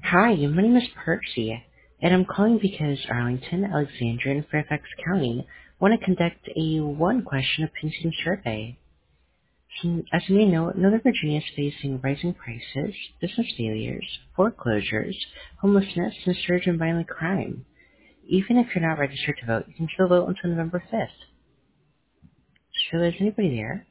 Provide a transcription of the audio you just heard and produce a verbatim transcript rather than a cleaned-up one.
Hi, my name is Percy, and I'm calling because Arlington, Alexandria, and Fairfax County want to conduct a one-question opinion survey. So, as you may know, Northern Virginia is facing rising prices, business failures, foreclosures, homelessness, and surge in violent crime. Even if you're not registered to vote, you can still vote until November fifth. So is anybody there?